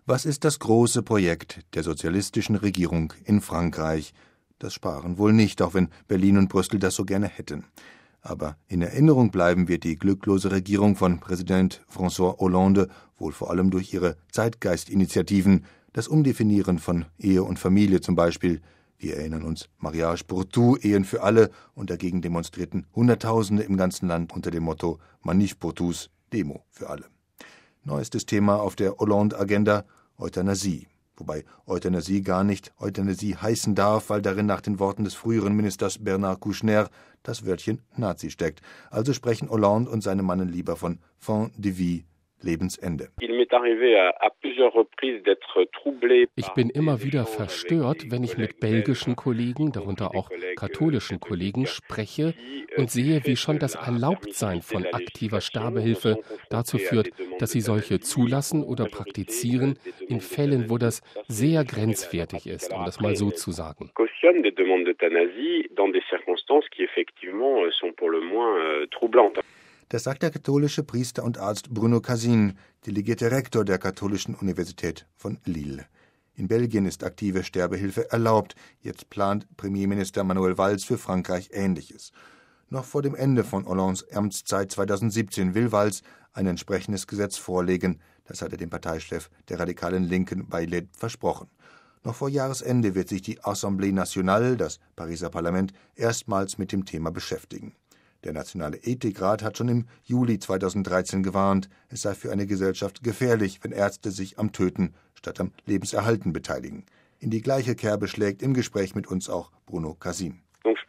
Was ist das große Projekt der sozialistischen Regierung in Frankreich? Das Sparen wohl nicht, auch wenn Berlin und Brüssel das so gerne hätten. Aber in Erinnerung bleiben wird die glücklose Regierung von Präsident François Hollande wohl vor allem durch ihre Zeitgeistinitiativen, das Umdefinieren von Ehe und Familie zum Beispiel. Wir erinnern uns Mariage pour tous, Ehen für alle, und dagegen demonstrierten Hunderttausende im ganzen Land unter dem Motto Manif pour tous, Demo für alle. Neuestes Thema auf der Hollande-Agenda: Euthanasie. Wobei Euthanasie gar nicht Euthanasie heißen darf, weil darin nach den Worten des früheren Ministers Bernard Kouchner das Wörtchen Nazi steckt. Also sprechen Hollande und seine Mannen lieber von Fin de vie, Lebensende. Ich bin immer wieder verstört, wenn ich mit belgischen Kollegen, darunter auch katholischen Kollegen, spreche und sehe, wie schon das Erlaubtsein von aktiver Sterbehilfe dazu führt, dass sie solche zulassen oder praktizieren, in Fällen, wo das sehr grenzwertig ist, um das mal so zu sagen. Das sagt der katholische Priester und Arzt Bruno Casin, delegierter Rektor der Katholischen Universität von Lille. In Belgien ist aktive Sterbehilfe erlaubt. Jetzt plant Premierminister Manuel Valls für Frankreich Ähnliches. Noch vor dem Ende von Hollandes Amtszeit 2017 will Valls ein entsprechendes Gesetz vorlegen. Das hat er dem Parteichef der radikalen Linken Baylet versprochen. Noch vor Jahresende wird sich die Assemblée Nationale, das Pariser Parlament, erstmals mit dem Thema beschäftigen. Der Nationale Ethikrat hat schon im Juli 2013 gewarnt, es sei für eine Gesellschaft gefährlich, wenn Ärzte sich am Töten statt am Lebenserhalten beteiligen. In die gleiche Kerbe schlägt im Gespräch mit uns auch Bruno Casin.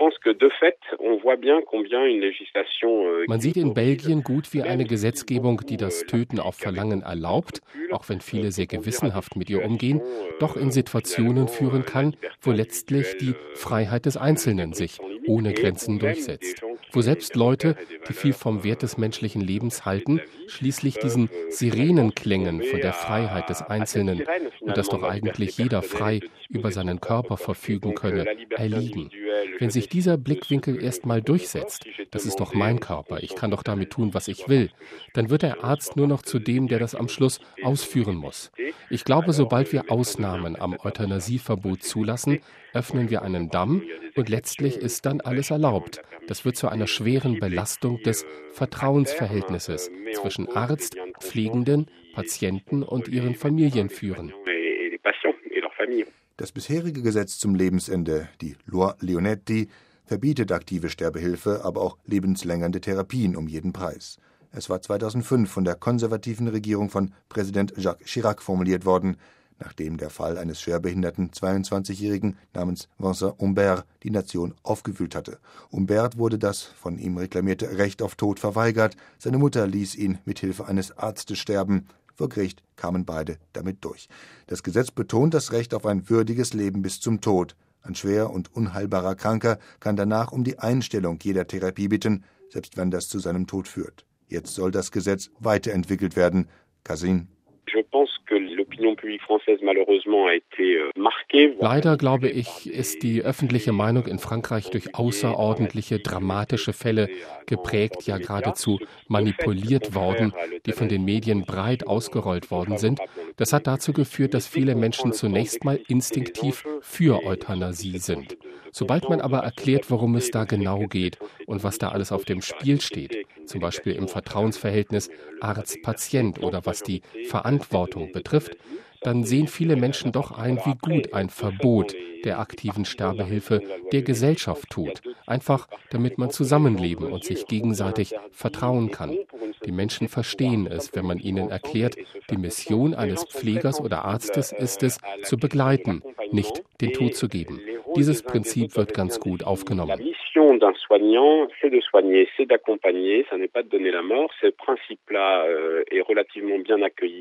Man sieht in Belgien gut, wie eine Gesetzgebung, die das Töten auf Verlangen erlaubt, auch wenn viele sehr gewissenhaft mit ihr umgehen, doch in Situationen führen kann, wo letztlich die Freiheit des Einzelnen sich ohne Grenzen durchsetzt. Wo selbst Leute, die viel vom Wert des menschlichen Lebens halten, schließlich diesen Sirenenklängen von der Freiheit des Einzelnen und dass doch eigentlich jeder frei über seinen Körper verfügen könne, erliegen. Wenn sich dieser Blickwinkel erstmal durchsetzt, das ist doch mein Körper, ich kann doch damit tun, was ich will, dann wird der Arzt nur noch zu dem, der das am Schluss ausführen muss. Ich glaube, sobald wir Ausnahmen am Euthanasieverbot zulassen, öffnen wir einen Damm und letztlich ist dann alles erlaubt. Das wird zu einer schweren Belastung des Vertrauensverhältnisses zwischen Arzt, Pflegenden, Patienten und ihren Familien führen. Das bisherige Gesetz zum Lebensende, die Loi Leonetti, verbietet aktive Sterbehilfe, aber auch lebensverlängernde Therapien um jeden Preis. Es war 2005 von der konservativen Regierung von Präsident Jacques Chirac formuliert worden, nachdem der Fall eines schwerbehinderten 22-Jährigen namens Vincent Humbert die Nation aufgewühlt hatte. Humbert wurde das von ihm reklamierte Recht auf Tod verweigert. Seine Mutter ließ ihn mit Hilfe eines Arztes sterben. Vor Gericht kamen beide damit durch. Das Gesetz betont das Recht auf ein würdiges Leben bis zum Tod. Ein schwer und unheilbarer Kranker kann danach um die Einstellung jeder Therapie bitten, selbst wenn das zu seinem Tod führt. Jetzt soll das Gesetz weiterentwickelt werden. Casin. Leider, glaube ich, ist die öffentliche Meinung in Frankreich durch außerordentliche, dramatische Fälle geprägt, ja geradezu manipuliert worden, die von den Medien breit ausgerollt worden sind. Das hat dazu geführt, dass viele Menschen zunächst mal instinktiv für Euthanasie sind. Sobald man aber erklärt, worum es da genau geht und was da alles auf dem Spiel steht, zum Beispiel im Vertrauensverhältnis Arzt-Patient oder was die Verantwortung betrifft, dann sehen viele Menschen doch ein, wie gut ein Verbot der aktiven Sterbehilfe der Gesellschaft tut. Einfach, damit man zusammenleben und sich gegenseitig vertrauen kann. Die Menschen verstehen es, wenn man ihnen erklärt, die Mission eines Pflegers oder Arztes ist es, zu begleiten, nicht den Tod zu geben. Dieses Prinzip wird ganz gut aufgenommen. D'un soignant, c'est de soigner, c'est d'accompagner, ça n'est pas de donner la mort. Ce principe-là est relativement bien accueilli.